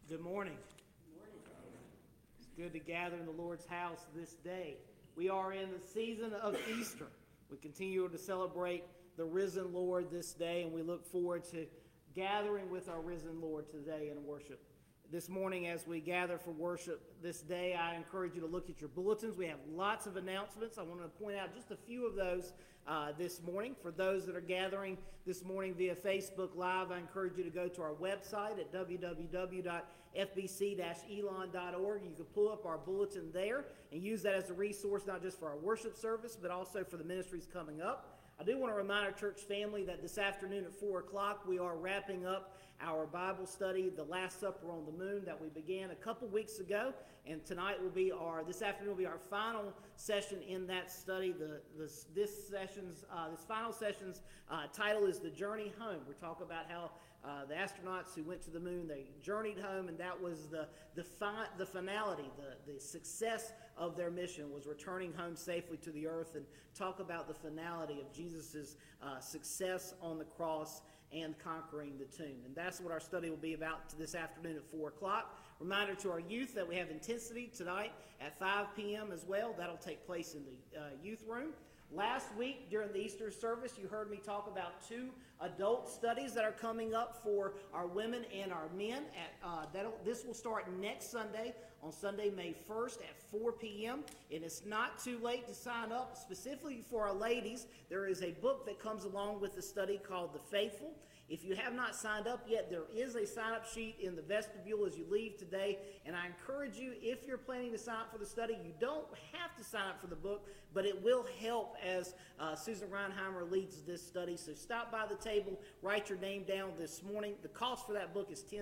Good morning. It's good to gather in the Lord's house this day. We are in the season of Easter. We continue to celebrate the risen Lord this day, and we look forward to gathering with our risen Lord today in worship. This morning, as we gather for worship this day, I encourage you to look at your bulletins. We have lots of announcements. I want to point out just a few of those this morning. For those that are gathering this morning via Facebook Live, I encourage you to go to our website at www.fbc-elon.org. You can pull up our bulletin there and use that as a resource, not just for our worship service, but also for the ministries coming up. I do want to remind our church family that this afternoon at 4 o'clock, we are wrapping up our Bible study, The Last Supper on the Moon, that we began a couple weeks ago. And this afternoon will be our final session in that study. This final session's title is The Journey Home. We talk about how the astronauts who went to the moon, they journeyed home, and that was the finality, the success of their mission was returning home safely to the earth, and talk about the finality of Jesus' success on the cross and conquering the tomb. And that's what our study will be about this afternoon at 4 o'clock. Reminder to our youth that we have intensity tonight at 5 p.m. as well. That'll take place in the youth room. Last week during the Easter service, you heard me talk about 2 adult studies that are coming up for our women and our men. This will start next Sunday, on Sunday, May 1st at 4 p.m. And it's not too late to sign up. Specifically for our ladies, there is a book that comes along with the study called The Faithful. If you have not signed up yet, there is a sign-up sheet in the vestibule as you leave today. And I encourage you, if you're planning to sign up for the study, you don't have to sign up for the book, but it will help as Susan Reinheimer leads this study. So stop by the table, write your name down this morning. The cost for that book is $10.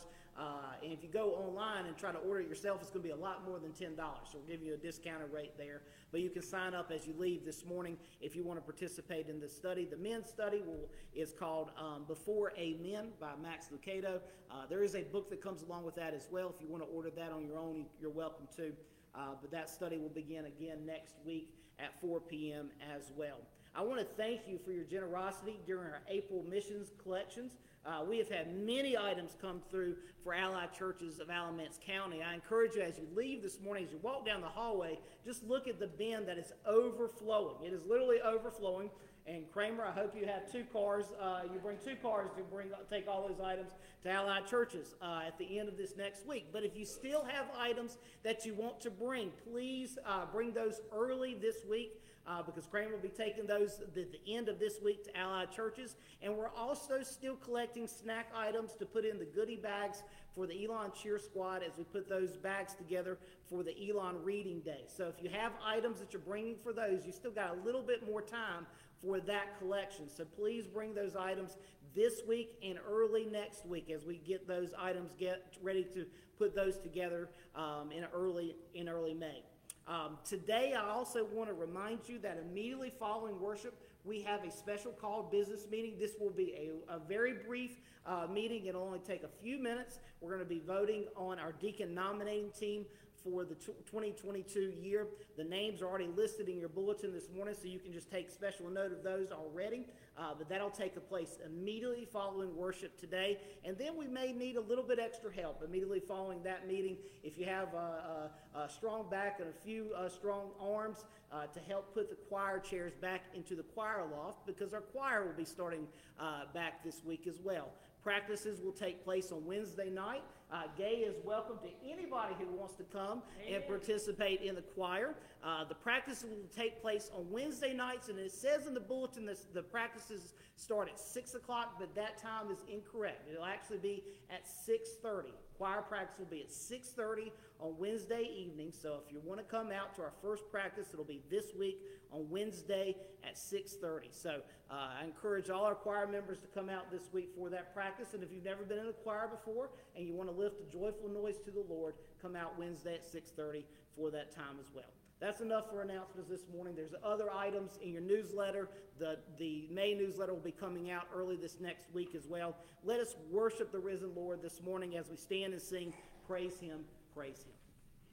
And if you go online and try to order it yourself, it's going to be a lot more than $10. So we'll give you a discounted rate there. But you can sign up as you leave this morning if you want to participate in this study. The men's study is called Before Amen by Max Lucado. There is a book that comes along with that as well. If you want to order that on your own, you're welcome to. But that study will begin again next week at 4 p.m. as well. I want to thank you for your generosity during our April missions collections. We have had many items come through for allied churches of Alamance County. I encourage you, as you leave this morning, as you walk down the hallway, just look at the bin that is overflowing. It is literally overflowing. And Kramer, I hope you have 2 cars. You bring 2 cars to take all those items to allied churches at the end of this next week. But if you still have items that you want to bring, please bring those early this week. Because Kramer will be taking those at the end of this week to allied churches. And we're also still collecting snack items to put in the goodie bags for the Elon Cheer Squad as we put those bags together for the Elon Reading Day. So if you have items that you're bringing for those, you still got a little bit more time for that collection. So please bring those items this week and early next week as we get those items ready to put those together in early May. Today, I also want to remind you that immediately following worship, we have a special called business meeting. This will be a very brief meeting. It'll only take a few minutes. We're going to be voting on our deacon nominating team for the 2022 year. The names are already listed in your bulletin this morning, so you can just take special note of those already. But that'll take place immediately following worship today. And then we may need a little bit extra help immediately following that meeting. If you have a strong back and a few strong arms to help put the choir chairs back into the choir loft, because our choir will be starting back this week as well. Practices will take place on Wednesday night. Gay is welcome to anybody who wants to come and participate in the choir. The practices will take place on Wednesday nights, and it says in the bulletin that the practices start at 6 o'clock, but that time is incorrect. It'll actually be at 6:30. Choir practice will be at 6:30 on Wednesday evening. So if you want to come out to our first practice, it'll be this week on Wednesday at 6:30. So I encourage all our choir members to come out this week for that practice. And if you've never been in a choir before and you want to lift a joyful noise to the Lord, come out Wednesday at 6:30 for that time as well. That's enough for announcements this morning. There's other items in your newsletter. The May newsletter will be coming out early this next week as well. Let us worship the risen Lord this morning as we stand and sing, Praise Him, Praise Him.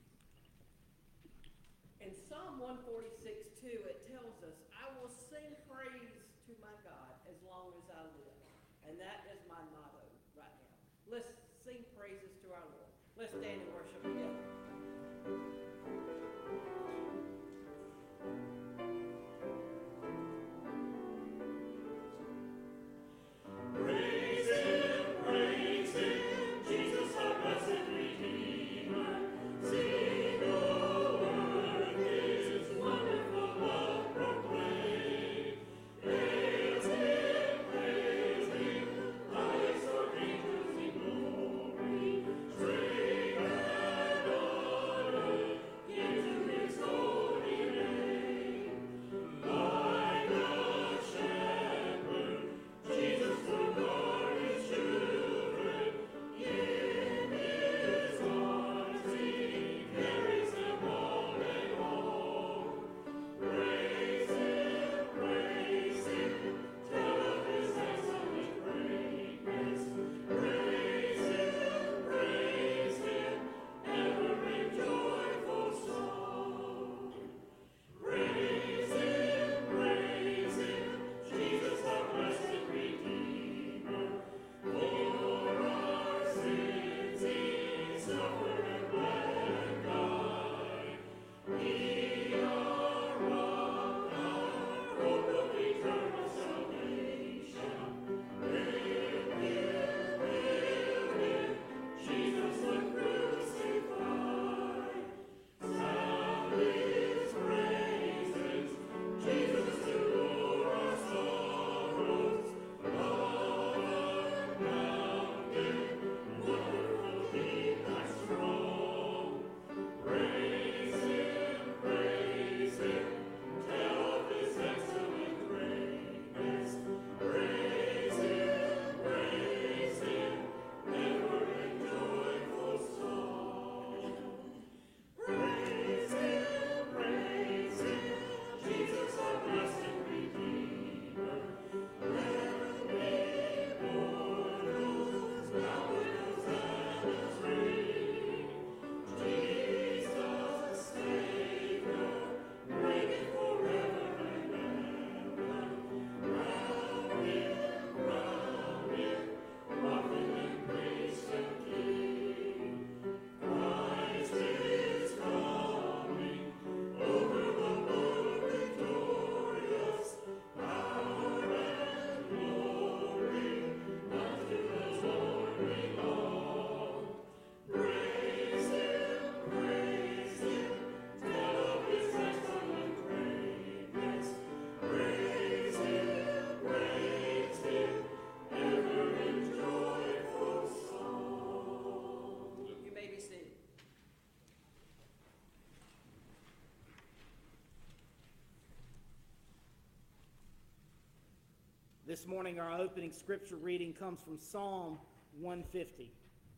In Psalm 146:2, it tells us, I will sing praise to my God as long as I live. And that is my motto right now. Let's sing praises to our Lord. Let's stand and worship together. This morning, our opening scripture reading comes from Psalm 150.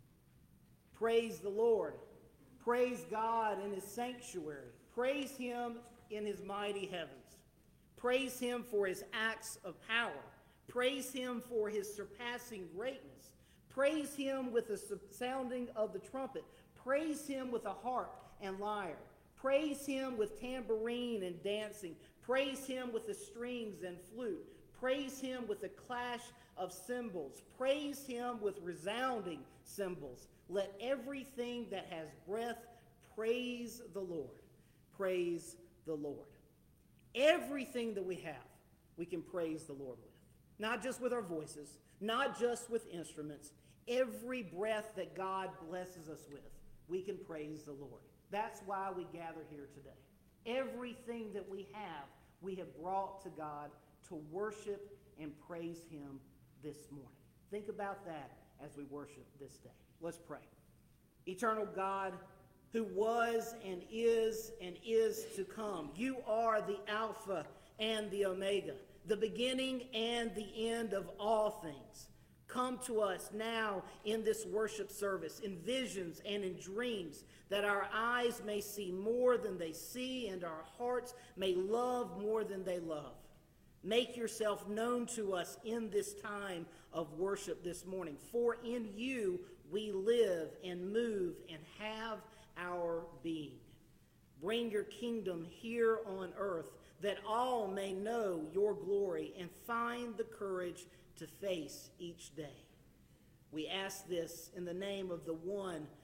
Praise the Lord. Praise God in his sanctuary. Praise him in his mighty heavens. Praise him for his acts of power. Praise him for his surpassing greatness. Praise him with the sounding of the trumpet. Praise him with a harp and lyre. Praise him with tambourine and dancing. Praise him with the strings and flute. Praise him with the clash of cymbals. Praise him with resounding cymbals. Let everything that has breath praise the Lord. Praise the Lord. Everything that we have, we can praise the Lord with. Not just with our voices, not just with instruments. Every breath that God blesses us with, we can praise the Lord. That's why we gather here today. Everything that we have brought to God to worship and praise him this morning. Think about that as we worship this day. Let's pray. Eternal God, who was and is to come, you are the Alpha and the Omega, the beginning and the end of all things. Come to us now in this worship service, in visions and in dreams, that our eyes may see more than they see and our hearts may love more than they love. Make yourself known to us in this time of worship this morning, for in you we live and move and have our being. Bring your kingdom here on earth, that all may know your glory and find the courage to face each day. We ask this in the name of the one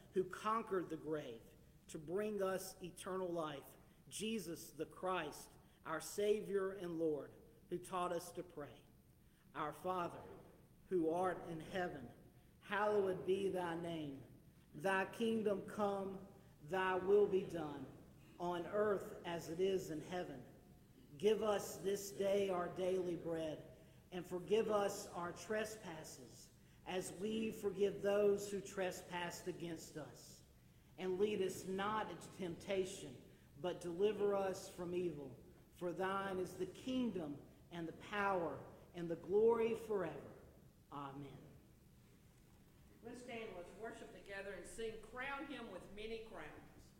who conquered the grave to bring us eternal life, Jesus the Christ, our Savior and Lord, who taught us to pray. Our Father, who art in heaven, hallowed be thy name. Thy kingdom come, thy will be done, on earth as it is in heaven. Give us this day our daily bread, and forgive us our trespasses, as we forgive those who trespass against us. And lead us not into temptation, but deliver us from evil. For thine is the kingdom and the power and the glory forever. Amen. Let's stand, let's worship together and sing Crown Him with Many Crowns.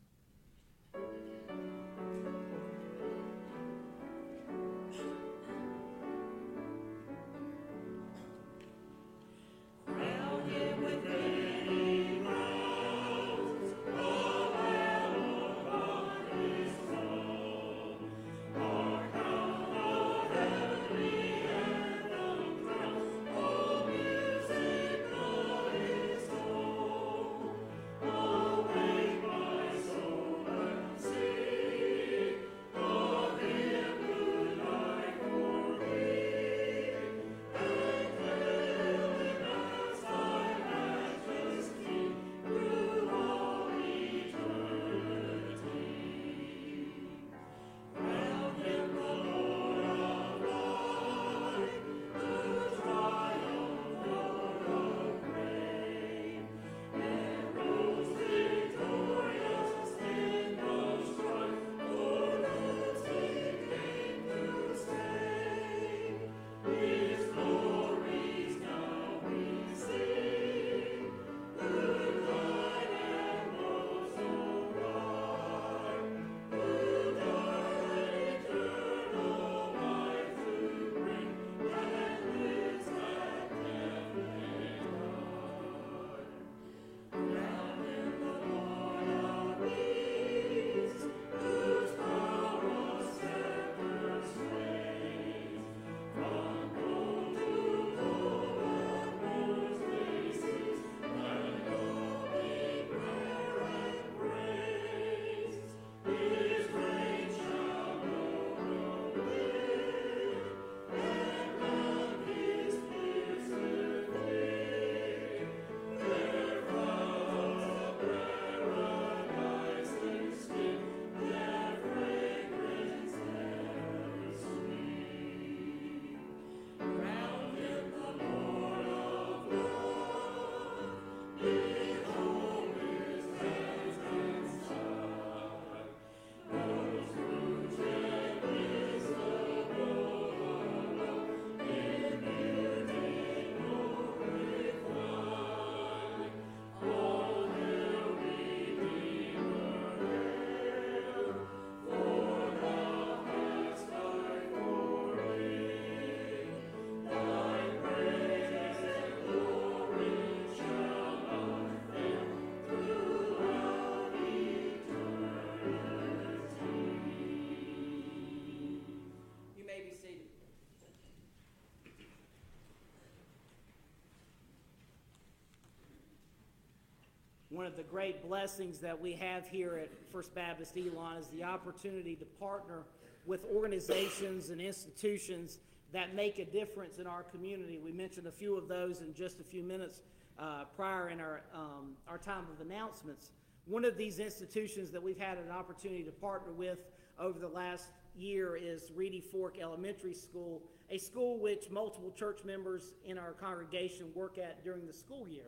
One of the great blessings that we have here at First Baptist Elon is the opportunity to partner with organizations and institutions that make a difference in our community. We mentioned a few of those in just a few minutes prior in our time of announcements. One of these institutions that we've had an opportunity to partner with over the last year is Reedy Fork Elementary School, a school which multiple church members in our congregation work at during the school year.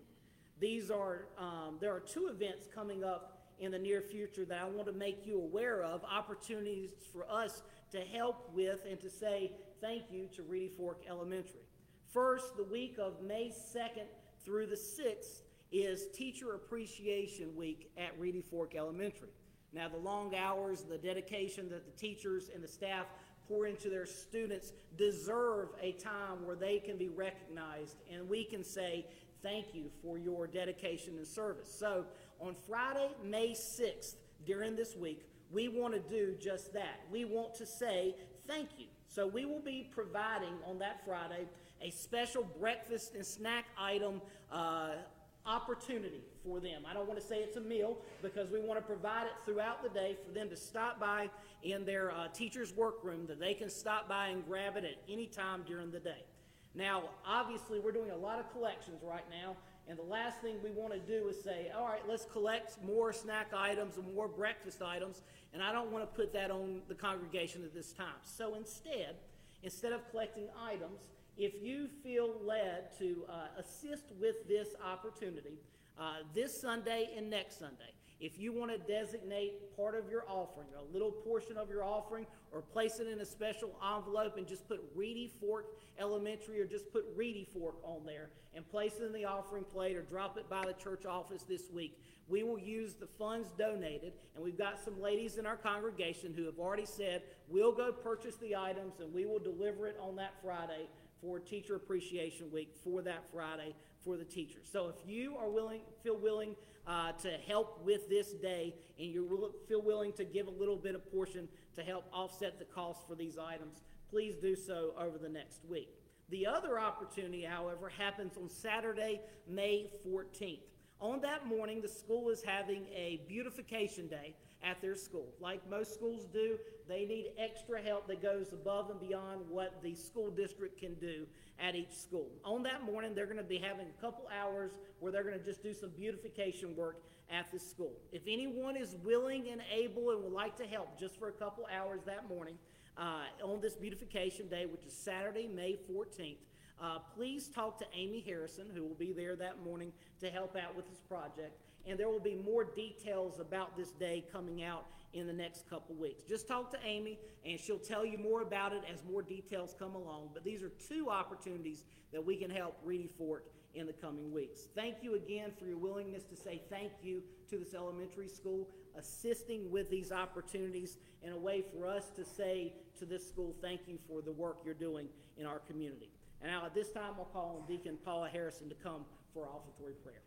There are two events coming up in the near future that I want to make you aware of, opportunities for us to help with and to say thank you to Reedy Fork Elementary. First, the week of May 2nd through the 6th is Teacher Appreciation Week at Reedy Fork Elementary. Now, the long hours, the dedication that the teachers and the staff pour into their students deserve a time where they can be recognized and we can say thank you for your dedication and service. So on Friday, May 6th, during this week, we want to do just that. We want to say thank you. So we will be providing on that Friday a special breakfast and snack item opportunity for them. I don't want to say it's a meal because we want to provide it throughout the day for them to stop by in their teacher's workroom, that they can stop by and grab it at any time during the day. Now, obviously, we're doing a lot of collections right now, and the last thing we want to do is say, all right, let's collect more snack items and more breakfast items, and I don't want to put that on the congregation at this time. So instead of collecting items, if you feel led to assist with this opportunity, this Sunday and next Sunday, if you want to designate part of your offering, a little portion of your offering, or place it in a special envelope and just put Reedy Fork Elementary or just put Reedy Fork on there and place it in the offering plate or drop it by the church office this week, we will use the funds donated, and we've got some ladies in our congregation who have already said we'll go purchase the items and we will deliver it on that Friday for Teacher Appreciation Week for that Friday for the teachers. So if you are feel willing to help with this day, and you feel willing to give a little bit of portion to help offset the cost for these items, please do so over the next week. The other opportunity, however, happens on Saturday, May 14th. On that morning, the school is having a beautification day at their school. Like most schools do, they need extra help that goes above and beyond what the school district can do at each school. On that morning, they're going to be having a couple hours where they're going to just do some beautification work at the school. If anyone is willing and able and would like to help just for a couple hours that morning on this beautification day, which is Saturday, May 14th, please talk to Amy Harrison, who will be there that morning to help out with this project. And there will be more details about this day coming out in the next couple weeks. Just talk to Amy, and she'll tell you more about it as more details come along. But these are two opportunities that we can help Reedy Fork in the coming weeks. Thank you again for your willingness to say thank you to this elementary school, assisting with these opportunities in a way for us to say to this school, thank you for the work you're doing in our community. And now at this time, I'll call on Deacon Paula Harrison to come for our offertory prayer.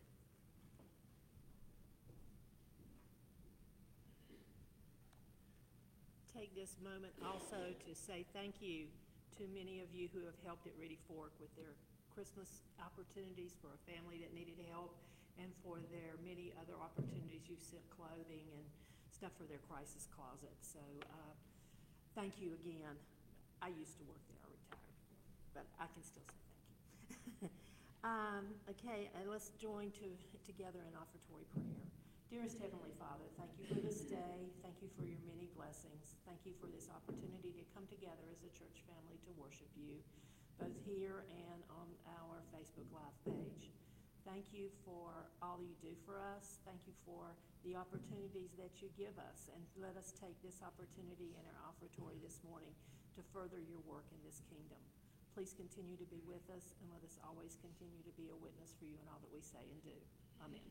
Take this moment also to say thank you to many of you who have helped at Reedy Fork with their Christmas opportunities for a family that needed help, and for their many other opportunities. You've sent clothing and stuff for their crisis closet. So thank you again. I used to work there, I retired, but I can still say thank you. Okay, and let's join together in offertory prayer. Dearest Heavenly Father, thank you for this day. Thank you for your many blessings. Thank you for this opportunity to come together as a church family to worship you, both here and on our Facebook Live page. Thank you for all you do for us. Thank you for the opportunities that you give us. And let us take this opportunity in our offertory this morning to further your work in this kingdom. Please continue to be with us, and let us always continue to be a witness for you in all that we say and do. Amen.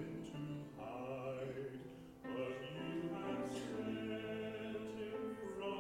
But you have sent him from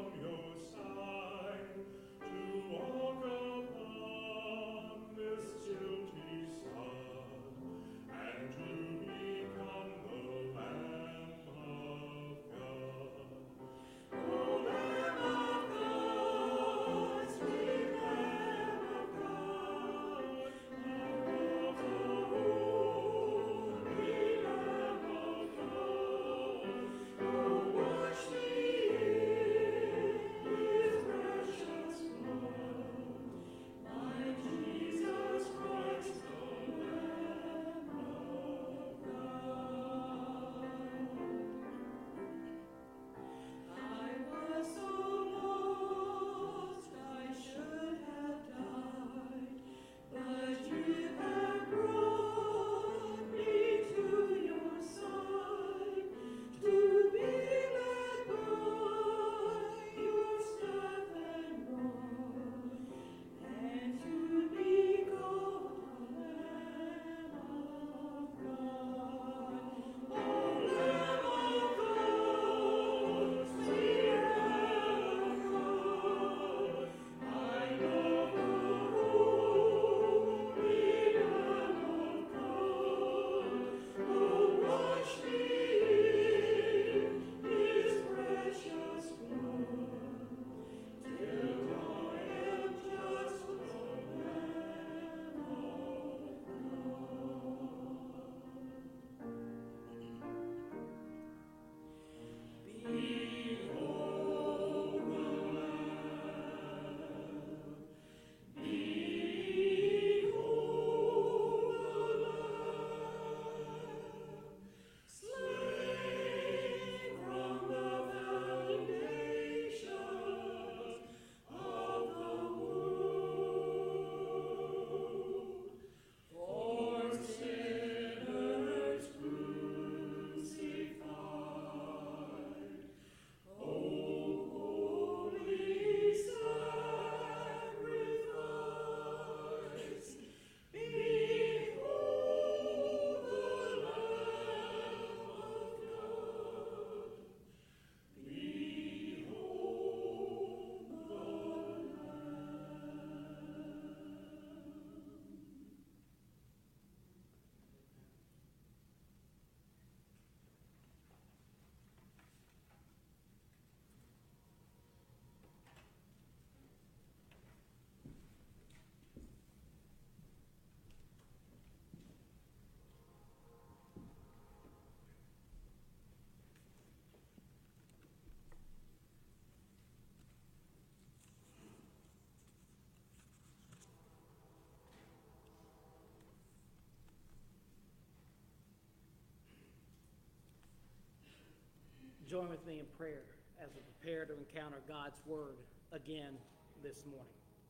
join with me in prayer as we prepare to encounter God's Word again this morning.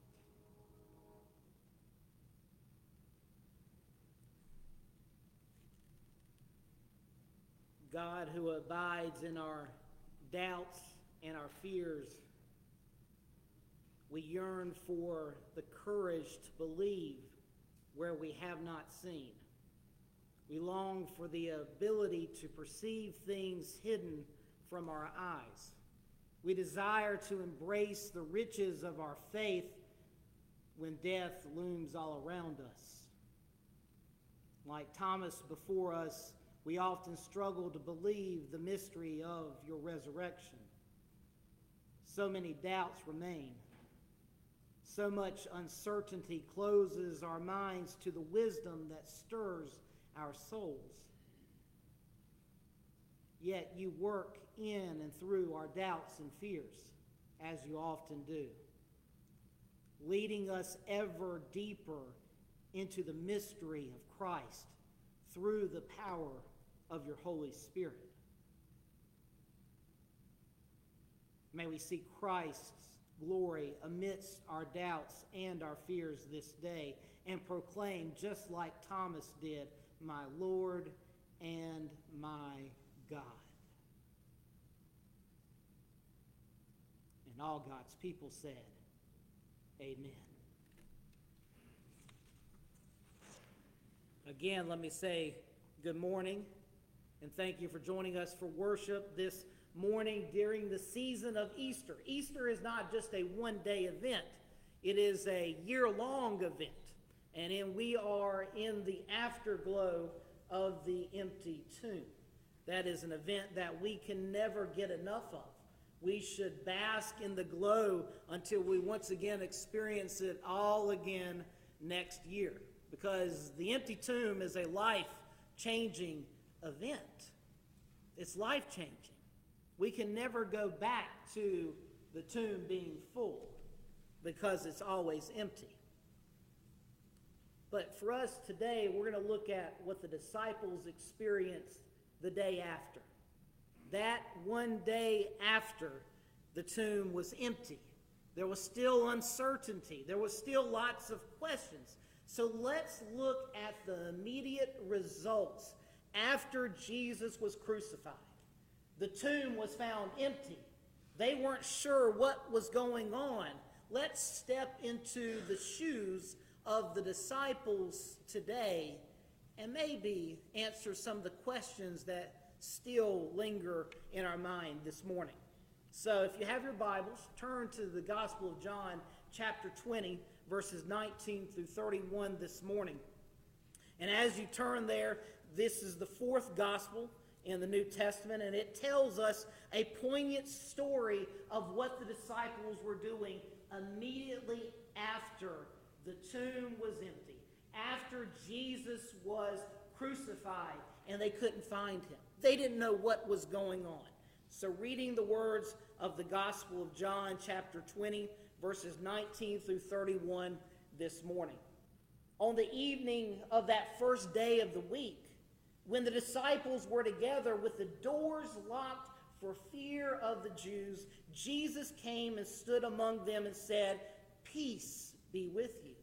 God, who abides in our doubts and our fears, we yearn for the courage to believe where we have not seen. We long for the ability to perceive things hidden from our eyes. We desire to embrace the riches of our faith when death looms all around us. Like Thomas before us, we often struggle to believe the mystery of your resurrection. So many doubts remain. So much uncertainty closes our minds to the wisdom that stirs our souls. Yet you work in and through our doubts and fears, as you often do, leading us ever deeper into the mystery of Christ through the power of your Holy Spirit. May we see Christ's glory amidst our doubts and our fears this day and proclaim, just like Thomas did, my Lord and my God. And all God's people said, amen. Again, let me say good morning and thank you for joining us for worship this morning during the season of Easter. Easter is not just a one-day event. It is a year-long event. And we are in the afterglow of the empty tomb. That is an event that we can never get enough of. We should bask in the glow until we once again experience it all again next year. Because the empty tomb is a life-changing event. It's life-changing. We can never go back to the tomb being full because it's always empty. But for us today, we're going to look at what the disciples experienced the day after. That one day after the tomb was empty. There was still uncertainty. There was still lots of questions. So let's look at the immediate results after Jesus was crucified. The tomb was found empty. They weren't sure what was going on. Let's step into the shoes of the disciples today and maybe answer some of the questions that still linger in our mind this morning. So if you have your Bibles, turn to the Gospel of John, chapter 20, verses 19 through 31 this morning. And as you turn there, this is the fourth gospel in the New Testament, and it tells us a poignant story of what the disciples were doing immediately after the tomb was empty, after Jesus was crucified and they couldn't find him. They didn't know what was going on. So reading the words of the Gospel of John, chapter 20, verses 19 through 31 this morning. On the evening of that first day of the week, when the disciples were together with the doors locked for fear of the Jews, Jesus came and stood among them and said, "Peace be with you."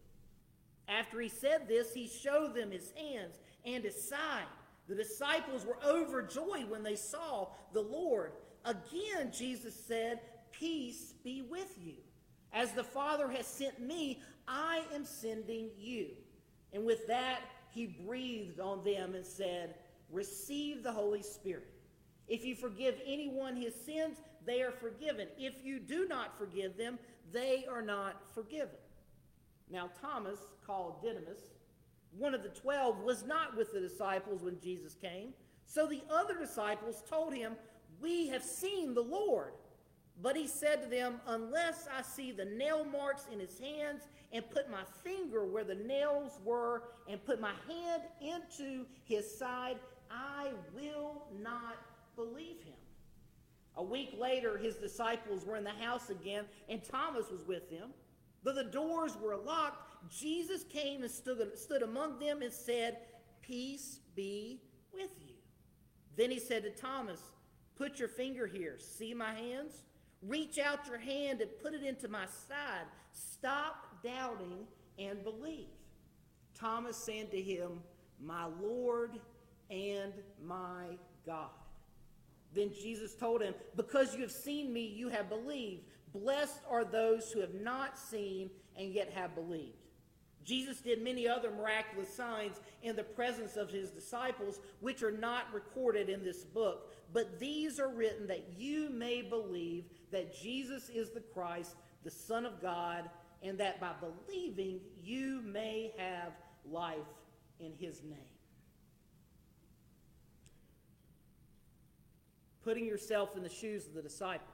After he said this, he showed them his hands and his side. The disciples were overjoyed when they saw the Lord. Again, Jesus said, "Peace be with you. As the Father has sent me, I am sending you." And with that, he breathed on them and said, "Receive the Holy Spirit. If you forgive anyone his sins, they are forgiven. If you do not forgive them, they are not forgiven." Now Thomas, called Didymus, one of the 12, was not with the disciples when Jesus came. So the other disciples told him, "We have seen the Lord." But he said to them, "Unless I see the nail marks in his hands and put my finger where the nails were and put my hand into his side, I will not believe him." A week later, his disciples were in the house again, and Thomas was with them. Though the doors were locked, Jesus came and stood among them and said, "Peace be with you." Then he said to Thomas, Put your finger here. See my hands? Reach out your hand and put it into my side. Stop doubting and believe. Thomas said to him, my Lord and my God. Then Jesus told him, because you have seen me, you have believed. Blessed are those who have not seen and yet have believed. Jesus did many other miraculous signs in the presence of his disciples, which are not recorded in this book, but these are written that you may believe that Jesus is the Christ, the Son of God, and that by believing you may have life in his name. Putting yourself in the shoes of the disciples.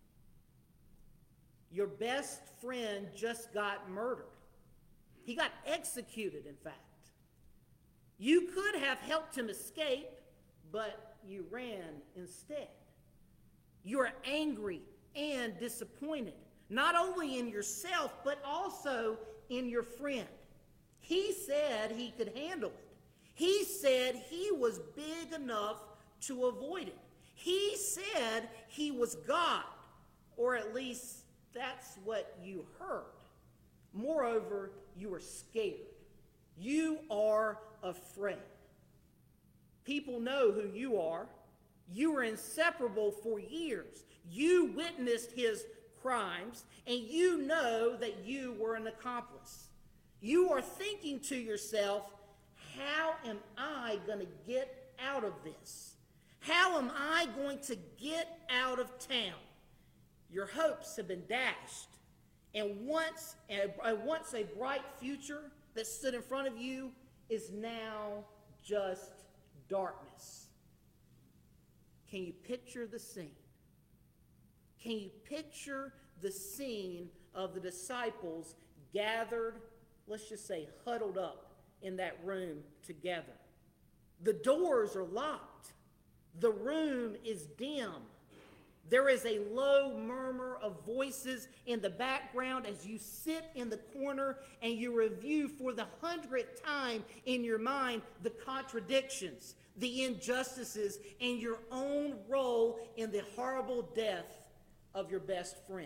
Your best friend just got murdered. He got executed, in fact. You could have helped him escape, but you ran instead. You are angry and disappointed, not only in yourself, but also in your friend. He said he could handle it. He said he was big enough to avoid it. He said he was God, or at least that's what you heard. Moreover, you are scared. You are afraid. People know who you are. You were inseparable for years. You witnessed his crimes, and you know that you were an accomplice. You are thinking to yourself, how am I going to get out of this? How am I going to get out of town? Your hopes have been dashed. And once a bright future that stood in front of you is now just darkness. Can you picture the scene? Can you picture the scene of the disciples gathered, let's just say huddled up in that room together? The doors are locked. The room is dim. There is a low murmur of voices in the background as you sit in the corner and you review for the 100th time in your mind the contradictions, the injustices, and your own role in the horrible death of your best friend.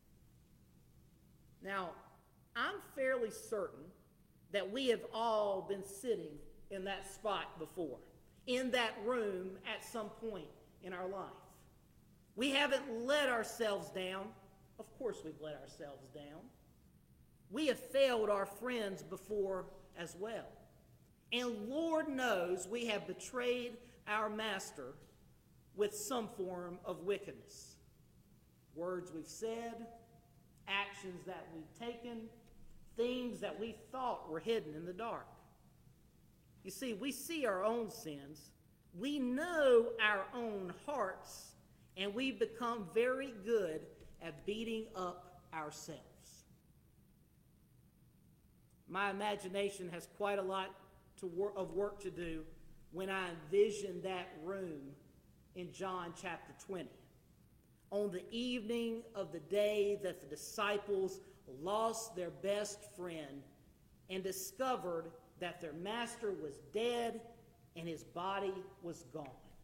Now, I'm fairly certain that we have all been sitting in that spot before, in that room at some point in our life. We haven't let ourselves down. Of course we've let ourselves down. We have failed our friends before as well. And Lord knows we have betrayed our master with some form of wickedness. Words we've said, actions that we've taken, things that we thought were hidden in the dark. You see, we see our own sins. We know our own hearts. And we've become very good at beating up ourselves. My imagination has quite a lot of work to do when I envision that room in John chapter 20. On the evening of the day that the disciples lost their best friend and discovered that their master was dead and his body was gone.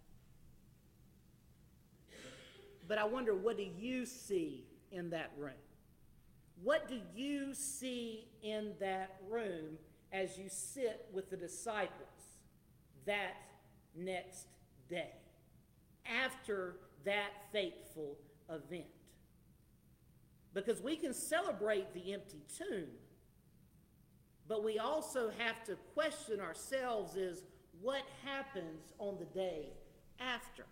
But I wonder, what do you see in that room? What do you see in that room as you sit with the disciples that next day, after that fateful event? Because we can celebrate the empty tomb, but we also have to question ourselves is what happens on the day after?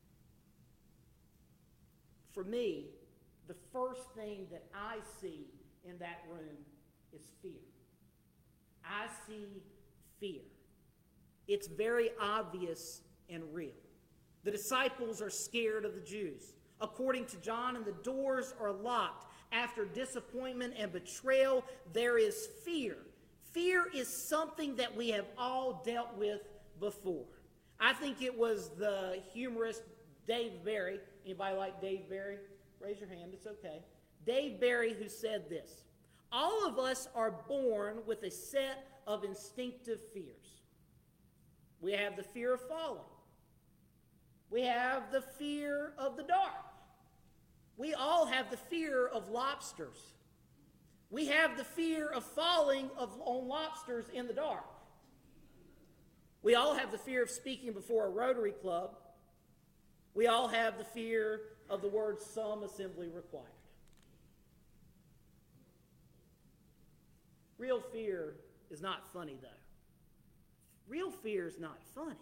For me, the first thing that I see in that room is fear. I see fear. It's very obvious and real. The disciples are scared of the Jews. According to John, and the doors are locked. After disappointment and betrayal, there is fear. Fear is something that we have all dealt with before. I think it was the humorist Dave Barry. Anybody like Dave Barry? Raise your hand, it's okay. Dave Barry, who said this: all of us are born with a set of instinctive fears. We have the fear of falling. We have the fear of the dark. We all have the fear of lobsters. We have the fear of falling on lobsters in the dark. We all have the fear of speaking before a Rotary Club. We all have the fear of the word "some assembly required." Real fear is not funny, though. Real fear is not funny.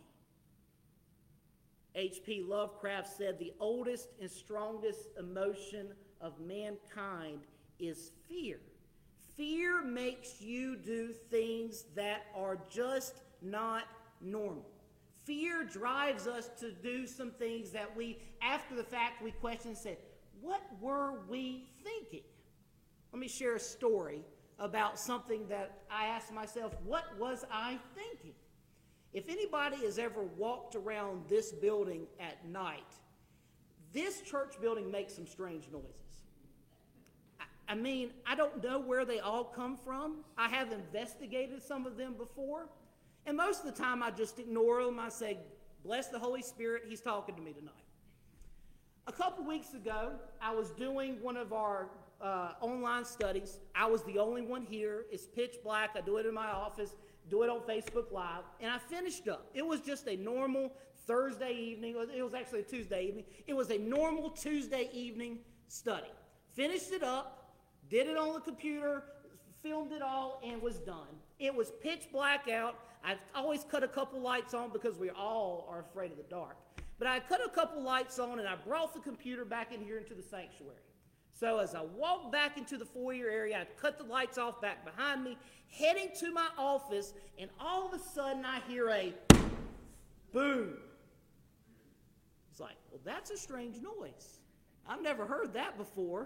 H.P. Lovecraft said the oldest and strongest emotion of mankind is fear. Fear makes you do things that are just not normal. Fear drives us to do some things that we, after the fact, we question and say, what were we thinking? Let me share a story about something that I asked myself, what was I thinking? If anybody has ever walked around this building at night, this church building makes some strange noises. I mean, I don't know where they all come from. I have investigated some of them before. And most of the time I just ignore them. I say, bless the Holy Spirit, he's talking to me tonight. A couple weeks ago, I was doing one of our online studies. I was the only one here. It's pitch black. I do it in my office, do it on Facebook Live, and I finished up. It was just a normal Thursday evening. It was actually a Tuesday evening. It was a normal Tuesday evening study. Finished it up, did it on the computer, filmed it all, and was done. It was pitch black out. I always cut a couple lights on because we all are afraid of the dark. But I cut a couple lights on, and I brought the computer back in here into the sanctuary. So as I walked back into the foyer area, I cut the lights off back behind me, heading to my office, and all of a sudden I hear a boom. It's like, well, that's a strange noise. I've never heard that before.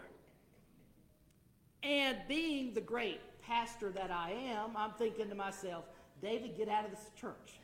And being the great pastor that I am, I'm thinking to myself, David, get out of this church.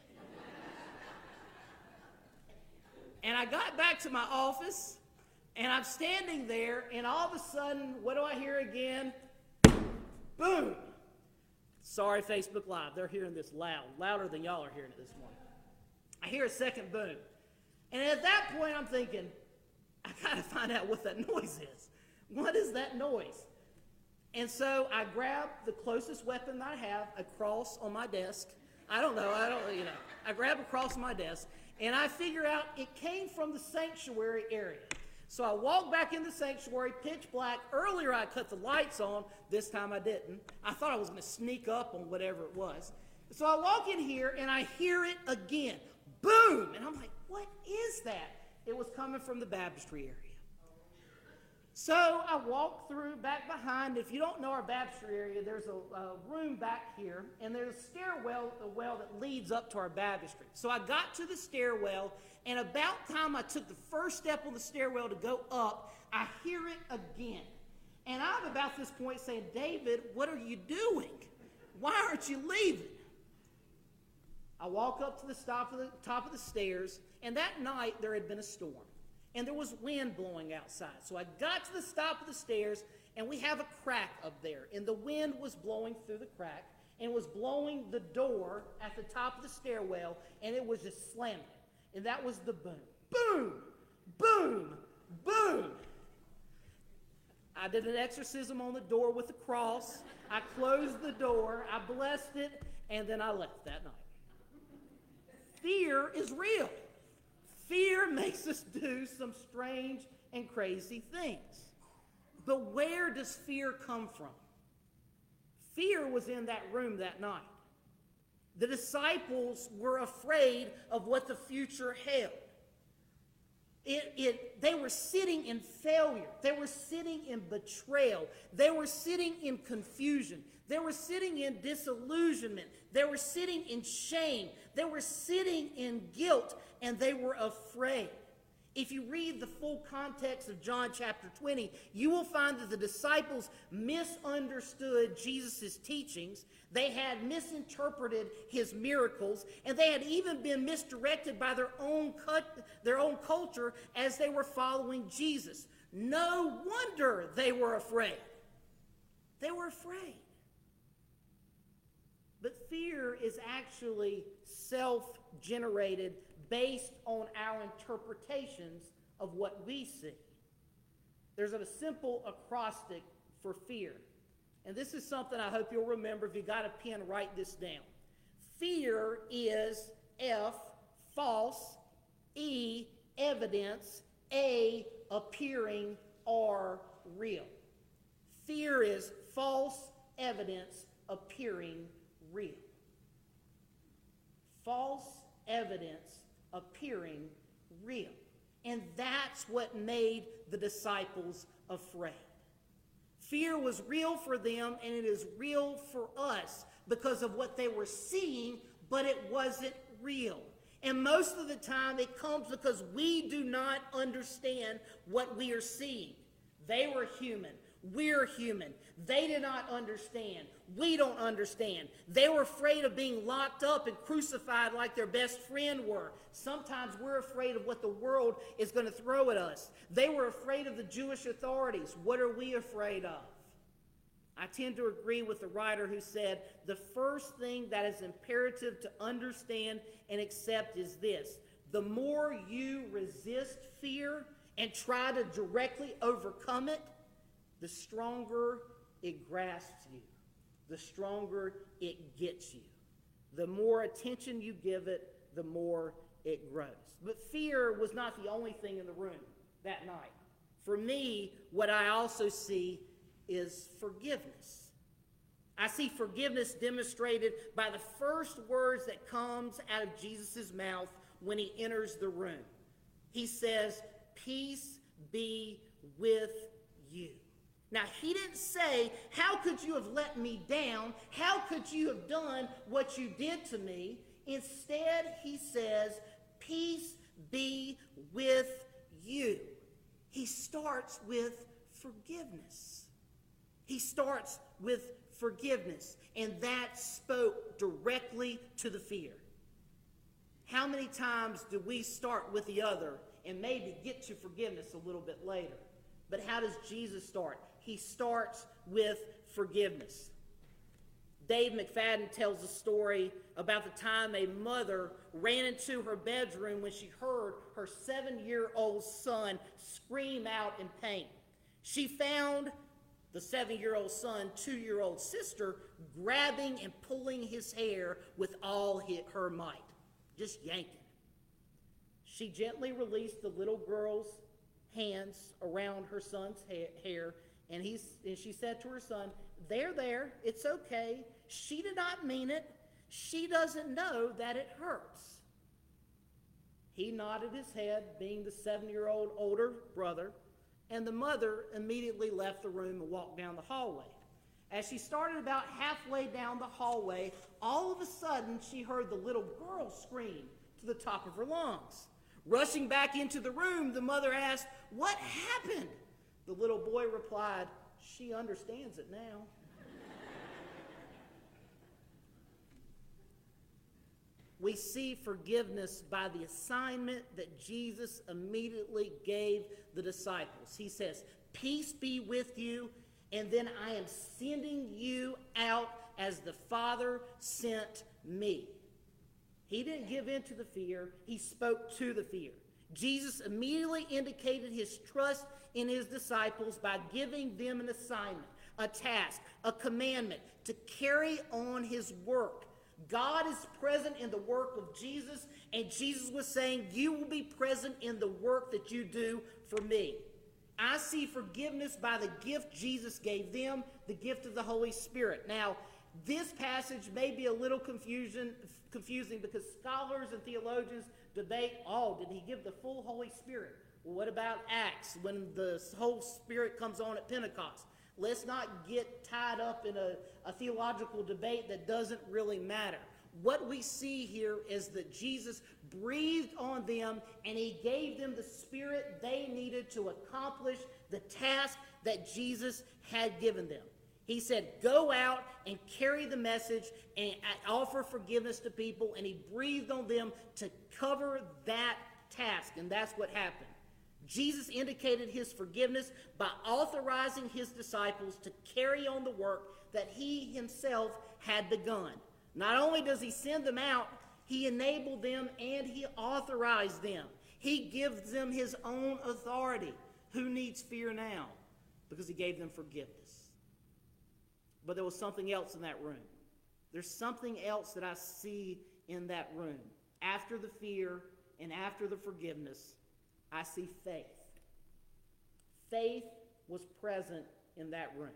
And I got back to my office, and I'm standing there, and all of a sudden, what do I hear again? Boom! Sorry, Facebook Live. They're hearing this loud, louder than y'all are hearing it this morning. I hear a second boom. And at that point, I'm thinking, I got to find out what that noise is. What is that noise? And so I grab the closest weapon that I have, a cross on my desk. I grab a cross on my desk, and I figure out it came from the sanctuary area. So I walk back in the sanctuary, pitch black. Earlier I cut the lights on. This time I didn't. I thought I was going to sneak up on whatever it was. So I walk in here, and I hear it again. Boom! And I'm like, what is that? It was coming from the baptistry area. So I walk through back behind. If you don't know our baptistry area, there's a room back here, and there's a stairwell, that leads up to our baptistry. So I got to the stairwell, and about time I took the first step on the stairwell to go up, I hear it again. And I'm about this point saying, David, what are you doing? Why aren't you leaving? I walk up to the top of the stairs, and that night there had been a storm. And there was wind blowing outside. So I got to the top of the stairs, and we have a crack up there. And the wind was blowing through the crack, and was blowing the door at the top of the stairwell, and it was just slamming. And that was the boom. Boom! Boom! Boom! I did an exorcism on the door with a cross. I closed the door. I blessed it, and then I left that night. Fear is real. Fear makes us do some strange and crazy things. But where does fear come from? Fear was in that room that night. The disciples were afraid of what the future held. They were sitting in failure. They were sitting in betrayal. They were sitting in confusion. They were sitting in disillusionment. They were sitting in shame. They were sitting in guilt, and they were afraid. If you read the full context of John chapter 20, you will find that the disciples misunderstood Jesus' teachings. They had misinterpreted his miracles, and they had even been misdirected by their own culture as they were following Jesus. No wonder they were afraid. They were afraid. But fear is actually self-generated, based on our interpretations of what we see. There's a simple acrostic for fear. And this is something I hope you'll remember. If you got a pen, write this down. Fear is F, false, E, evidence, A, appearing, R, real. Fear is false evidence appearing real. False evidence appearing real. And that's what made the disciples afraid. Fear was real for them, and it is real for us because of what they were seeing, but it wasn't real. And most of the time it comes because we do not understand what we are seeing. They were human. We're human. They did not understand. We don't understand. They were afraid of being locked up and crucified like their best friend were. Sometimes we're afraid of what the world is going to throw at us. They were afraid of the Jewish authorities. What are we afraid of? I tend to agree with the writer who said, the first thing that is imperative to understand and accept is this: the more you resist fear and try to directly overcome it, the stronger it grasps you, the stronger it gets you. The more attention you give it, the more it grows. But fear was not the only thing in the room that night. For me, what I also see is forgiveness. I see forgiveness demonstrated by the first words that comes out of Jesus' mouth when he enters the room. He says, "Peace be with you." Now, he didn't say, "How could you have let me down? How could you have done what you did to me?" Instead, he says, "Peace be with you." He starts with forgiveness. He starts with forgiveness, and that spoke directly to the fear. How many times do we start with the other and maybe get to forgiveness a little bit later? But how does Jesus start? He starts with forgiveness. Dave McFadden tells a story about the time a mother ran into her bedroom when she heard her 7-year-old son scream out in pain. She found the 7-year-old son, 2-year-old sister, grabbing and pulling his hair with all her might, just yanking. She gently released the little girl's hands around her son's hair, and she said to her son, there, it's okay. She did not mean it. She doesn't know that it hurts." He nodded his head, being the 7-year-old older brother, and the mother immediately left the room and walked down the hallway. As she started about halfway down the hallway, all of a sudden she heard the little girl scream to the top of her lungs. Rushing back into the room, the mother asked, "What happened?" The little boy replied, "She understands it now." We see forgiveness by the assignment that Jesus immediately gave the disciples. He says, "Peace be with you, and then I am sending you out as the Father sent me." He didn't give in to the fear. He spoke to the fear. Jesus immediately indicated his trust in his disciples by giving them an assignment, a task, a commandment to carry on his work. God is present in the work of Jesus, and Jesus was saying, "You will be present in the work that you do for me." I see forgiveness by the gift Jesus gave them, the gift of the Holy Spirit. Now, this passage may be a little confusing because scholars and theologians debate, did he give the full Holy Spirit? Well, what about Acts when the Holy Spirit comes on at Pentecost? Let's not get tied up in a theological debate that doesn't really matter. What we see here is that Jesus breathed on them and he gave them the Spirit they needed to accomplish the task that Jesus had given them. He said, "Go out and carry the message and offer forgiveness to people," and he breathed on them to cover that task, and that's what happened. Jesus indicated his forgiveness by authorizing his disciples to carry on the work that he himself had begun. Not only does he send them out, He enabled them and he authorized them. He gives them his own authority. Who needs fear now? Because he gave them forgiveness. But there was something else in that room. There's something else that I see in that room. After the fear and after the forgiveness, I see faith. Faith was present in that room.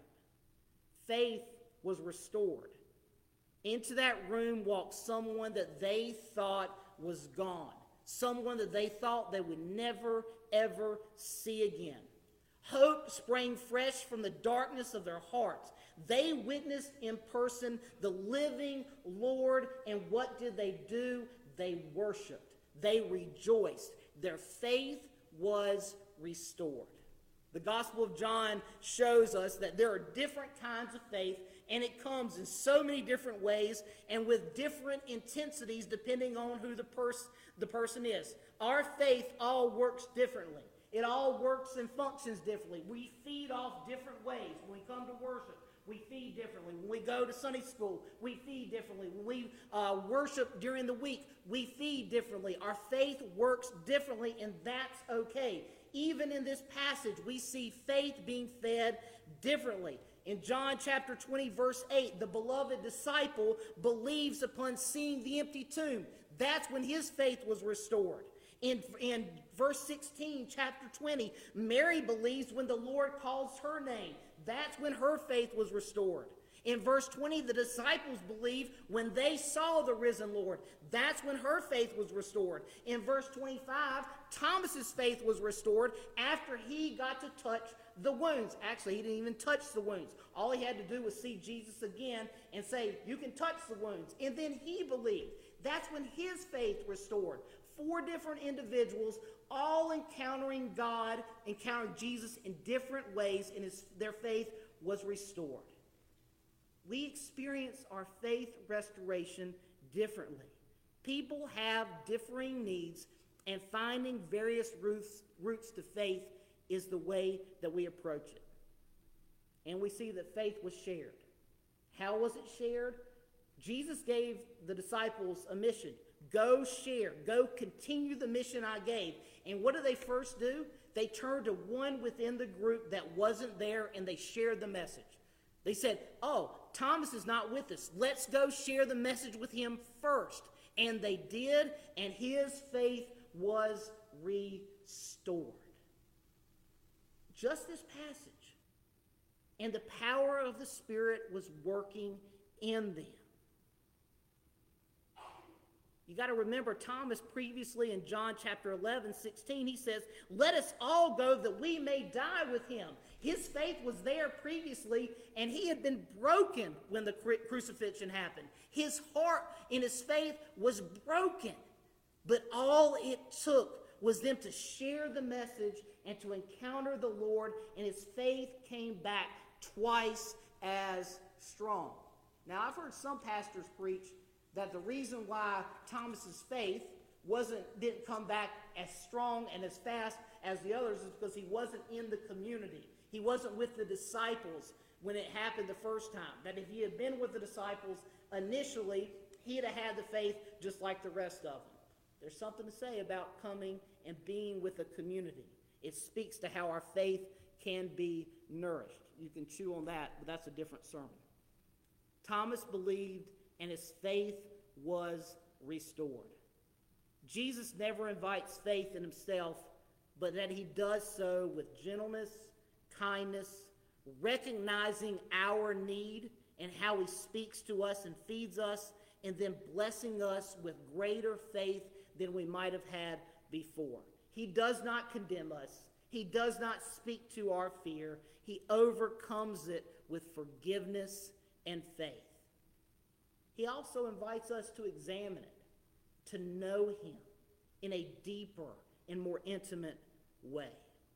Faith was restored. Into that room walked someone that they thought was gone. Someone that they thought they would never, ever see again. Hope sprang fresh from the darkness of their hearts. They witnessed in person the living Lord, and what did they do? They worshiped. They rejoiced. Their faith was restored. The Gospel of John shows us that there are different kinds of faith, and it comes in so many different ways and with different intensities depending on who the person is. Our faith all works differently. It all works and functions differently. We feed off different ways. When we come to worship, we feed differently. When we go to Sunday school, we feed differently. When we worship during the week, we feed differently. Our faith works differently, and that's okay. Even in this passage, we see faith being fed differently. In John chapter 20, verse 8, the beloved disciple believes upon seeing the empty tomb. That's when his faith was restored. In verse 16, chapter 20, Mary believes when the Lord calls her name. That's when her faith was restored. In verse 20, the disciples believed when they saw the risen Lord. That's when her faith was restored. In verse 25, Thomas's faith was restored after he got to touch the wounds. Actually, he didn't even touch the wounds. All he had to do was see Jesus again and say, you can touch the wounds. And then he believed. That's when his faith restored. 4 different individuals, all encountering God, encountering Jesus in different ways, and their faith was restored. We experience our faith restoration differently. People have differing needs, and finding various routes to faith is the way that we approach it. And we see that faith was shared. How was it shared? Jesus gave the disciples a mission. Go share. Go continue the mission I gave. And what do they first do? They turned to one within the group that wasn't there, and they shared the message. They said, oh, Thomas is not with us. Let's go share the message with him first. And they did, and his faith was restored. Just this passage. And the power of the Spirit was working in them. You got to remember Thomas previously in John chapter 11, 16, he says, let us all go that we may die with him. His faith was there previously, and he had been broken when the crucifixion happened. His heart in his faith was broken. But all it took was them to share the message and to encounter the Lord, and his faith came back twice as strong. Now, I've heard some pastors preach that the reason why Thomas's faith didn't come back as strong and as fast as the others is because he wasn't in the community. He wasn't with the disciples when it happened the first time. That if he had been with the disciples initially, he'd have had the faith just like the rest of them. There's something to say about coming and being with a community. It speaks to how our faith can be nourished. You can chew on that, but that's a different sermon. Thomas believed, and his faith was restored. Jesus never invites faith in himself, but that he does so with gentleness, kindness, recognizing our need and how he speaks to us and feeds us, and then blessing us with greater faith than we might have had before. He does not condemn us. He does not speak to our fear. He overcomes it with forgiveness and faith. He also invites us to examine it, to know him in a deeper and more intimate way.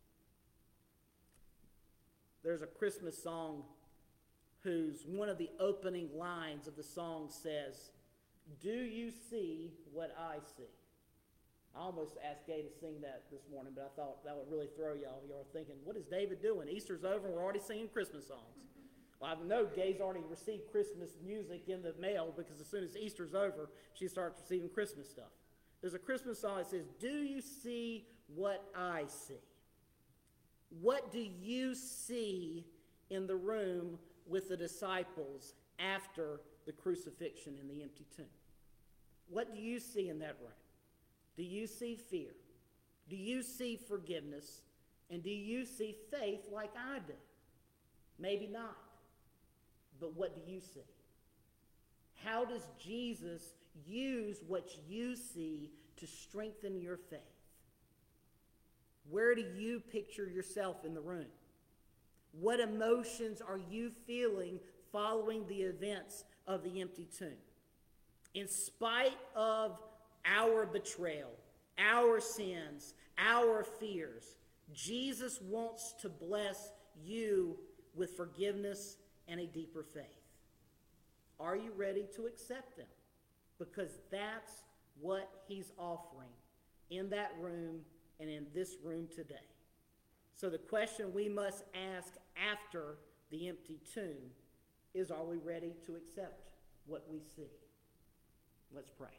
There's a Christmas song whose one of the opening lines of the song says, "Do you see what I see?" I almost asked Gay to sing that this morning, but I thought that would really throw y'all. Y'all are thinking, what is David doing? Easter's over and we're already singing Christmas songs. Well, I know Gay's already received Christmas music in the mail because as soon as Easter's over, she starts receiving Christmas stuff. There's a Christmas song that says, "Do you see what I see?" What do you see in the room with the disciples after the crucifixion in the empty tomb? What do you see in that room? Do you see fear? Do you see forgiveness? And do you see faith like I do? Maybe not. But what do you see? How does Jesus use what you see to strengthen your faith? Where do you picture yourself in the room? What emotions are you feeling following the events of the empty tomb? In spite of our betrayal, our sins, our fears, Jesus wants to bless you with forgiveness and a deeper faith. Are you ready to accept them? Because that's what he's offering in that room and in this room today. So the question we must ask after the empty tomb is, are we ready to accept what we see? Let's pray.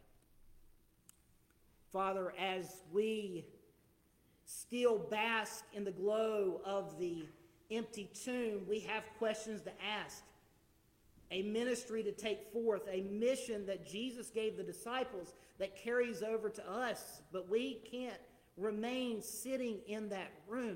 Father, as we still bask in the glow of the empty tomb, we have questions to ask, a ministry to take forth, a mission that Jesus gave the disciples that carries over to us, but we can't remain sitting in that room.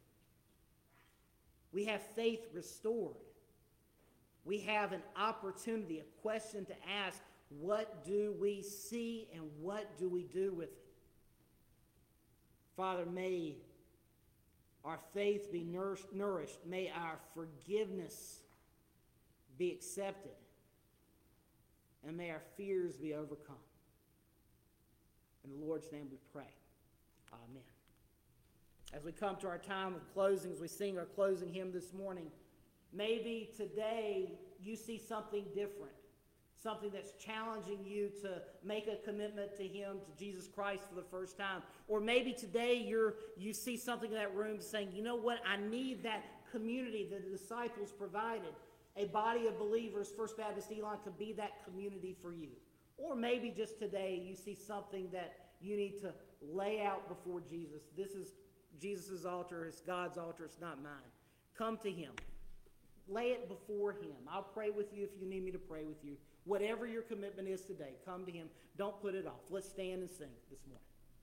We have faith restored. We have an opportunity, a question to ask, what do we see and what do we do with it? Father, may our faith be nourished. May our forgiveness be accepted. And may our fears be overcome. In the Lord's name we pray. Amen. As we come to our time of closing, as we sing our closing hymn this morning, maybe today you see something different. Something that's challenging you to make a commitment to him, to Jesus Christ for the first time. Or maybe today you see something in that room saying, you know what, I need that community that the disciples provided. A body of believers, First Baptist Elon, could be that community for you. Or maybe just today you see something that you need to lay out before Jesus. This is Jesus' altar, it's God's altar, it's not mine. Come to him. Lay it before him. I'll pray with you if you need me to pray with you. Whatever your commitment is today, come to him. Don't put it off. Let's stand and sing this morning.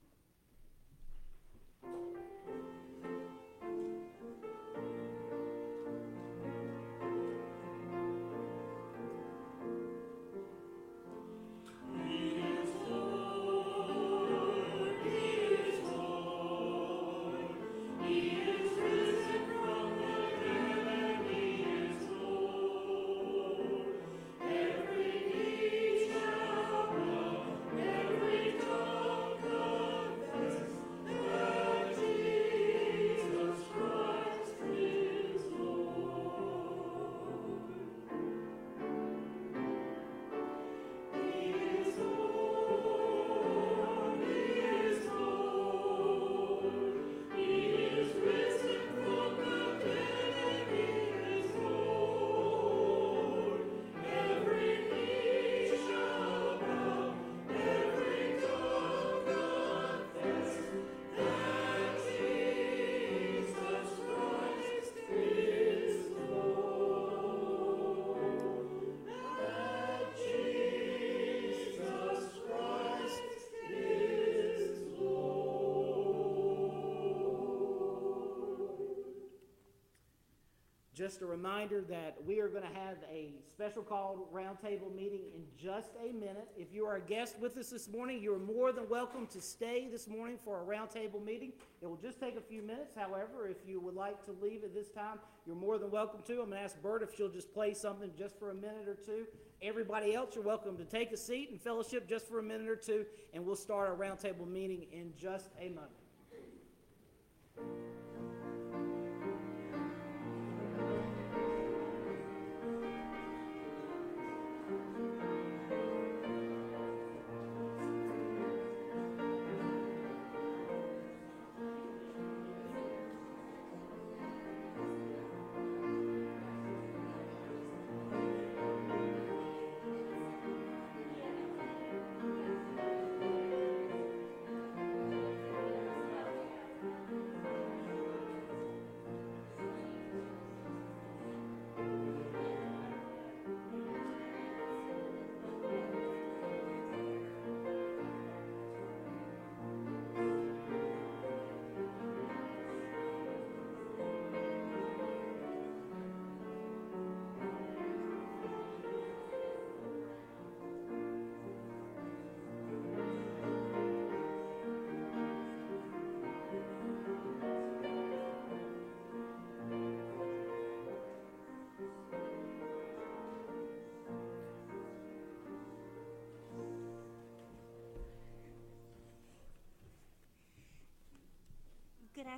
Just a reminder that we are going to have a special called roundtable meeting in just a minute. If you are a guest with us this morning, you are more than welcome to stay this morning for a roundtable meeting. It will just take a few minutes. However, if you would like to leave at this time, you're more than welcome to. I'm going to ask Bert if she'll just play something just for a minute or two. Everybody else, you're welcome to take a seat and fellowship just for a minute or two, and we'll start our roundtable meeting in just a moment.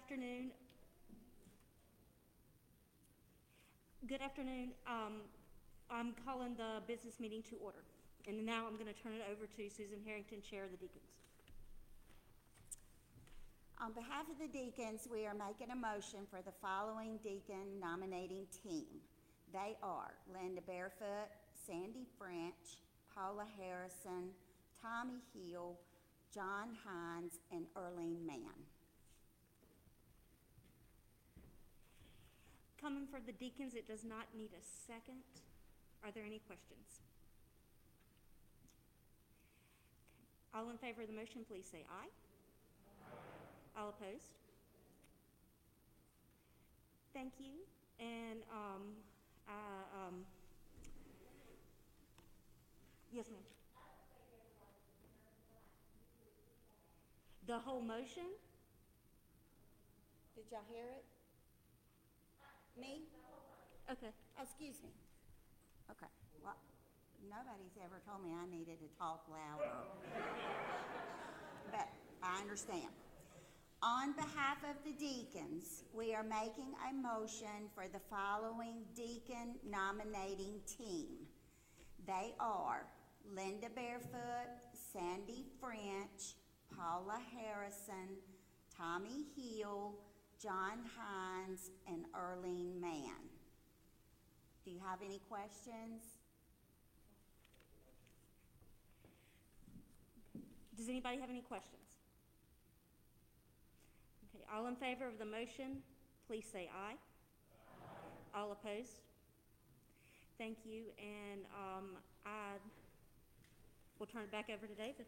afternoon. Good afternoon. I'm calling the business meeting to order. And now I'm going to turn it over to Susan Harrington, Chair of the Deacons. On behalf of the deacons, we are making a motion for the following deacon nominating team. They are Linda Barefoot, Sandy French, Paula Harrison, Tommy Hill, John Hines, and Earlene Mann. Coming for the deacons, it does not need a second. Are there any questions? Okay. All in favor of the motion, please say aye. Aye. All opposed? Thank you. And yes, ma'am. The whole motion? Did y'all hear it? Me? Okay. Oh, excuse me. Okay, well, nobody's ever told me I needed to talk louder. But I understand. On behalf of the deacons, we are making a motion for the following deacon nominating team. They are Linda Barefoot, Sandy French, Paula Harrison, Tommy Hill, John Hines, and Earlene Mann. Do you have any questions? Does anybody have any questions? Okay, all in favor of the motion, please say aye. Aye. All opposed? Thank you, and we'll turn it back over to David.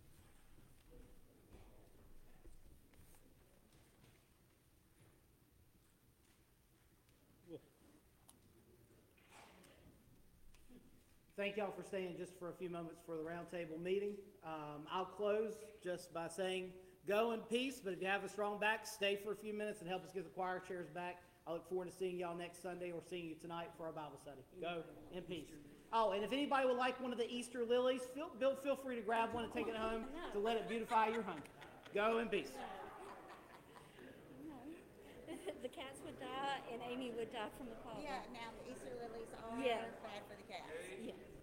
Thank y'all for staying just for a few moments for the roundtable meeting. I'll close just by saying, go in peace, but if you have a strong back, stay for a few minutes and help us get the choir chairs back. I look forward to seeing y'all next Sunday or seeing you tonight for our Bible study. Go in peace. Oh, and if anybody would like one of the Easter lilies, feel free to grab one and take it home to let it beautify your home. Go in peace. The cats would die, and Amy would die from the cold. Yeah, now the Easter lilies are Yeah. bad for the cats. Yeah.